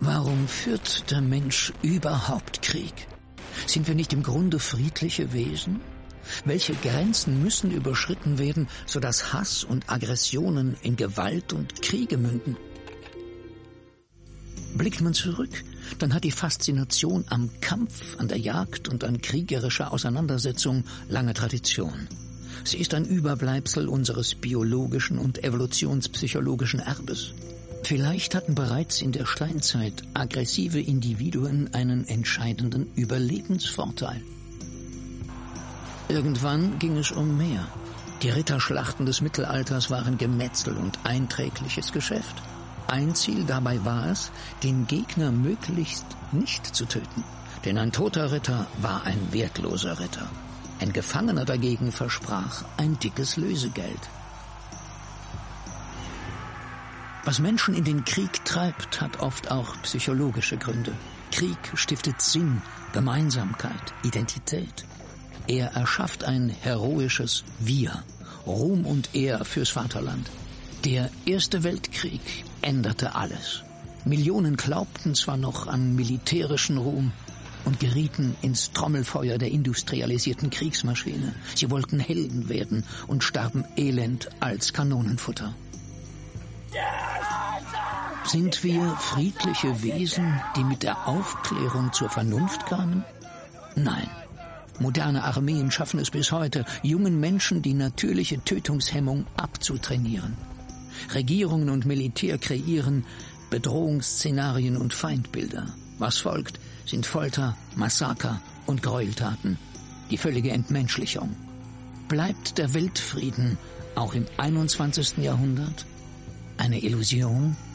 Warum führt der Mensch überhaupt Krieg? Sind wir nicht im Grunde friedliche Wesen? Welche Grenzen müssen überschritten werden, sodass Hass und Aggressionen in Gewalt und Kriege münden? Blickt man zurück, dann hat die Faszination am Kampf, an der Jagd und an kriegerischer Auseinandersetzung lange Tradition. Sie ist ein Überbleibsel unseres biologischen und evolutionspsychologischen Erbes. Vielleicht hatten bereits in der Steinzeit aggressive Individuen einen entscheidenden Überlebensvorteil. Irgendwann ging es um mehr. Die Ritterschlachten des Mittelalters waren Gemetzel und einträgliches Geschäft. Ein Ziel dabei war es, den Gegner möglichst nicht zu töten. Denn ein toter Ritter war ein wertloser Ritter. Ein Gefangener dagegen versprach ein dickes Lösegeld. Was Menschen in den Krieg treibt, hat oft auch psychologische Gründe. Krieg stiftet Sinn, Gemeinsamkeit, Identität. Er erschafft ein heroisches Wir, Ruhm und Ehr fürs Vaterland. Der Erste Weltkrieg änderte alles. Millionen glaubten zwar noch an militärischen Ruhm und gerieten ins Trommelfeuer der industrialisierten Kriegsmaschine. Sie wollten Helden werden und starben elend als Kanonenfutter. Sind wir friedliche Wesen, die mit der Aufklärung zur Vernunft kamen? Nein. Moderne Armeen schaffen es bis heute, jungen Menschen die natürliche Tötungshemmung abzutrainieren. Regierungen und Militär kreieren Bedrohungsszenarien und Feindbilder. Was folgt, sind Folter, Massaker und Gräueltaten. Die völlige Entmenschlichung. Bleibt der Weltfrieden auch im 21. Jahrhundert eine Illusion?